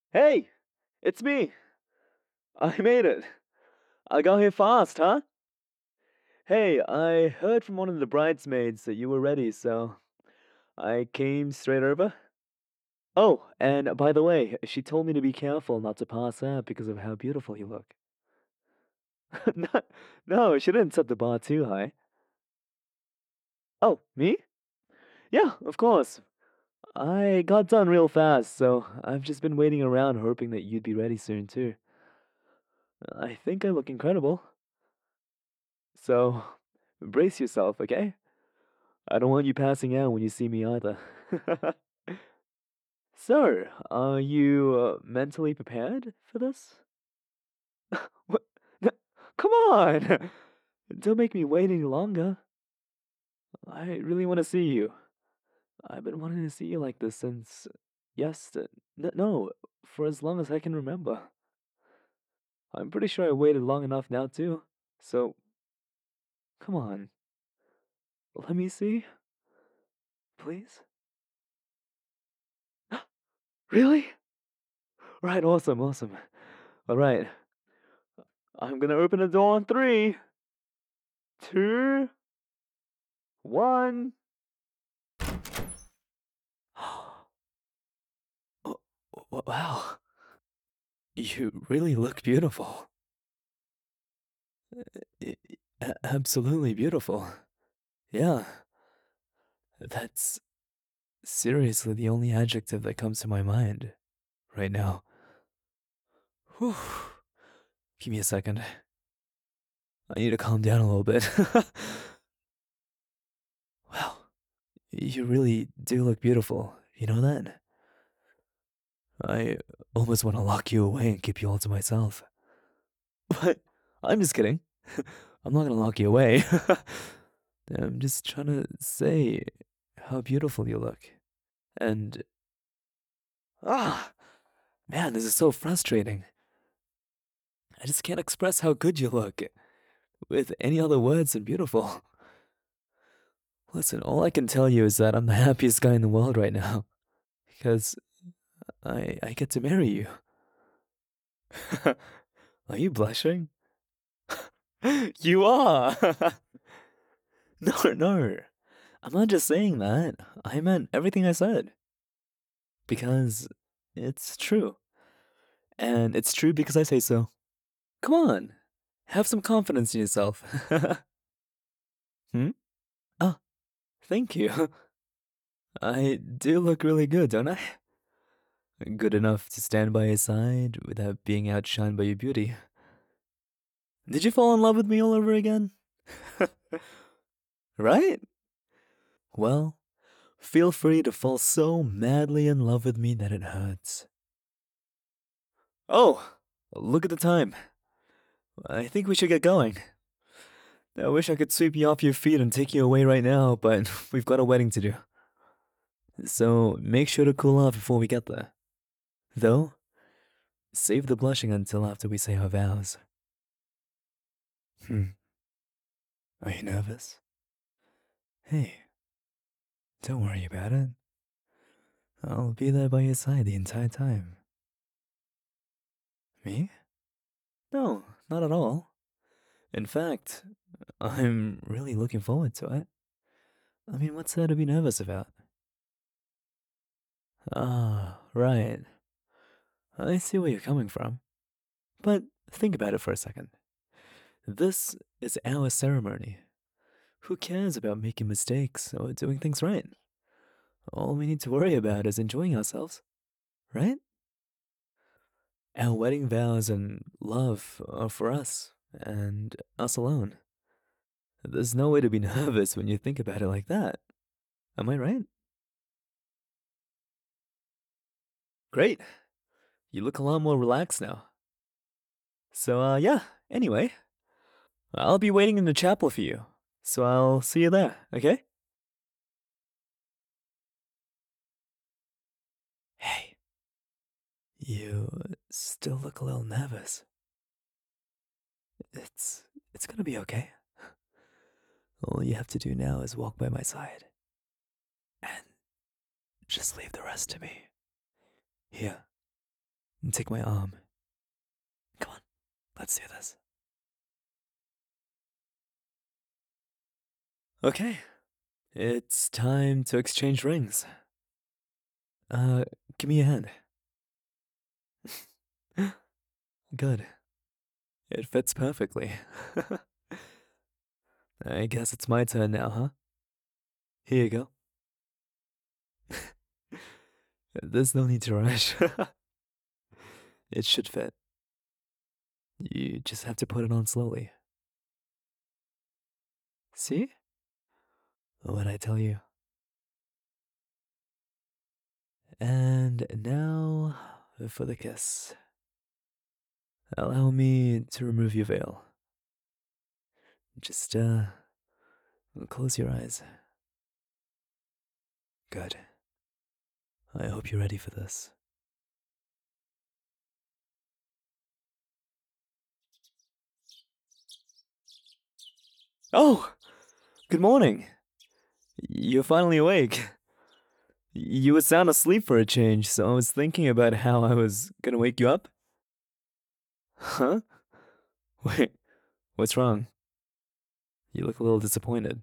Hey, it's me. I made it. I got here fast, huh? Hey, I heard from one of the bridesmaids that you were ready, so I came straight over. Oh, and by the way, she told me to be careful not to pass out because of how beautiful you look. No, no, she didn't set the bar too high. Oh, me? Yeah, of course. I got done real fast, so I've just been waiting around hoping that you'd be ready soon too. I think I look incredible. So, brace yourself, okay? I don't want you passing out when you see me either. So, are you mentally prepared for this? What? No, come on! Don't make me wait any longer. I really want to see you. I've been wanting to see you like this since, yes, no, for as long as I can remember. I'm pretty sure I waited long enough now too. So, come on, let me see, please. Really? Right, awesome, awesome. All right, I'm gonna open the door on three, two, one. Oh, wow, you really look beautiful. Absolutely beautiful. Yeah, that's seriously the only adjective that comes to my mind right now. Whew. Give me a second. I need to calm down a little bit. Wow, you really do look beautiful. You know that? I almost want to lock you away and keep you all to myself. But I'm just kidding. I'm not gonna lock you away. I'm just trying to say how beautiful you look. And ah, man, this is so frustrating. I just can't express how good you look with any other words than beautiful. Listen, all I can tell you is that I'm the happiest guy in the world right now because I get to marry you. Are you blushing? You are. No, no. I'm not just saying that. I meant everything I said because it's true. And it's true because I say so. Come on. Have some confidence in yourself. Hmm? Oh, thank you. I do look really good, don't I? Good enough to stand by your side without being outshined by your beauty. Did you fall in love with me all over again? Right? Well, feel free to fall so madly in love with me that it hurts. Oh, look at the time. I think we should get going. I wish I could sweep you off your feet and take you away right now, but we've got a wedding to do. So make sure to cool off before we get there. Though, save the blushing until after we say our vows. Hmm. Are you nervous? Hey, don't worry about it. I'll be there by your side the entire time. Me? No, not at all. In fact, I'm really looking forward to it. I mean, what's there to be nervous about? Ah, right. I see where you're coming from. But think about it for a second. This is our ceremony. Who cares about making mistakes or doing things right? All we need to worry about is enjoying ourselves, right? Our wedding vows and love are for us and us alone. There's no way to be nervous when you think about it like that. Am I right? Great. You look a lot more relaxed now. So, yeah, anyway, I'll be waiting in the chapel for you. So I'll see you there, okay? Hey, you still look a little nervous. It's gonna be okay. All you have to do now is walk by my side and just leave the rest to me. Here, and take my arm. Come on, let's do this. Okay, it's time to exchange rings. Uh, give me a hand. Good. It fits perfectly. I guess it's my turn now, huh? Here you go. There's no need to rush. It should fit. You just have to put it on slowly. See? What'd I tell you? And now for the kiss. Allow me to remove your veil. Just, close your eyes. Good. I hope you're ready for this. Oh! Good morning! You're finally awake. You were sound asleep for a change, so I was thinking about how I was gonna wake you up. Huh? Wait, what's wrong? You look a little disappointed.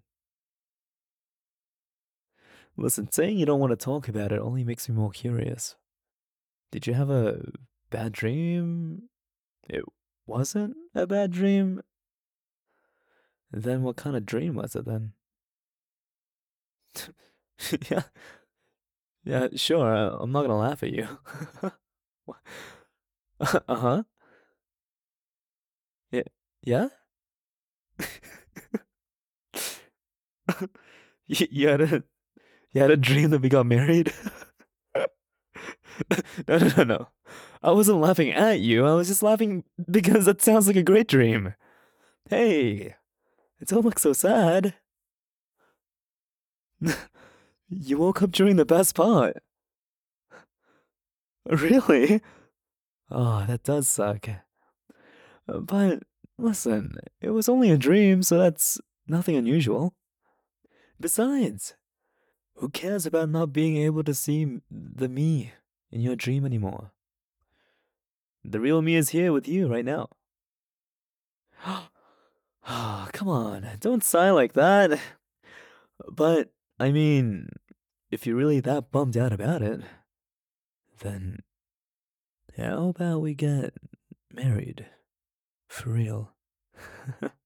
Listen, saying you don't want to talk about it only makes me more curious. Did you have a bad dream? It wasn't a bad dream? Then what kind of dream was it then? Yeah, yeah, sure. I'm not gonna laugh at you. Uh-huh. Yeah, yeah? You had a dream that we got married? No, no, no, no. I wasn't laughing at you. I was just laughing because that sounds like a great dream. Hey, don't look so sad. You woke up during the best part. Really? Oh, that does suck. But listen, it was only a dream, so that's nothing unusual. Besides, who cares about not being able to see the me in your dream anymore? The real me is here with you right now. Ah, come on, don't sigh like that. But, I mean, if you're really that bummed out about it, then how about we get married? For real.